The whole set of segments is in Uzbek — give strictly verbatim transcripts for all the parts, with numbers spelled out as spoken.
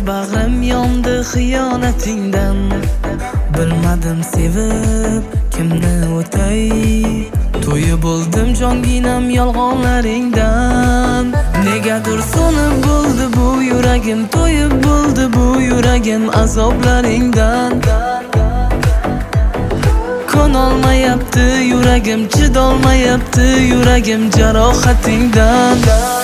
bag'rim yondi xiyonatingdan. Bilmadim sevib kimni o'tay, to'yib bo'ldim jonginam yolg'onlaringdan. Negadir so'nib bo'ldi bu yuragim, to'yib bo'ldi bu yuragim azoblaringdan. Konolmayapti yuragim, chidolmayapti yuragim jarohatingdan.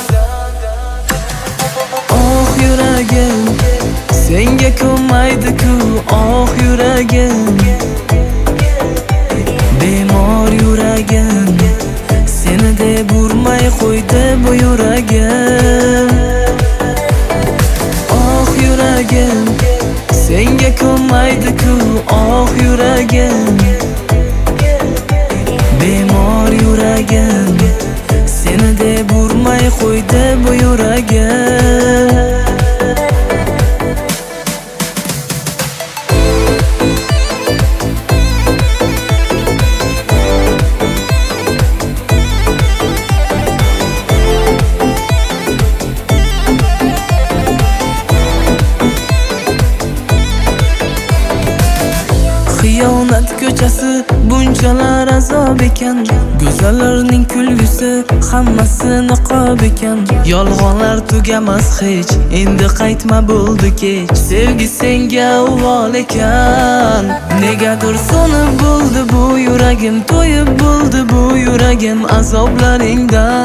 Oh yuragim, senga ko'nmaydi-ku, oh yuragim, bemor yuragim, seni deb urmay qo'ydi bu yuragim. Oh yuragim, senga ko'nmaydi-ku, oh yuragim, bemor yuragim, seni deb urmay qo'ydi bu yuragim. Xiyonat ko'chasi bunchalar azob ekan, go'zallarning kulgusi hammasi niqob ekan. Yolg'onlar tugamas hech, endi qaytma bo'ldi kech. Sevgi senga uvol ekan. Negadir so'nib bo'ldi bu yuragim, to'yib bo'ldi bu yuragim azoblaringdan.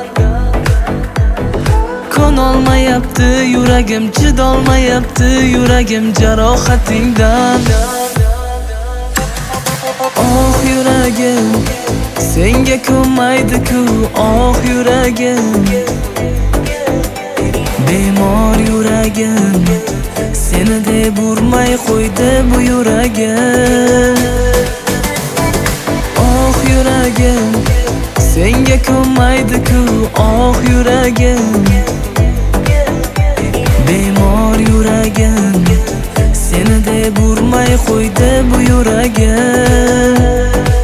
Konolmayapti yuragim, chidolmayapti yuragim jarohatingdan. Oh yuragim, senga ko'nmaydi-ku, oh yuragim, bemor yuragim, seni deb urmay qo'ydi bu yuragim. Oh yuragim, senga ko'nmaydi-ku, oh yuragim, bemor yuragim, seni deb urmay qo'ydi bu yuragim.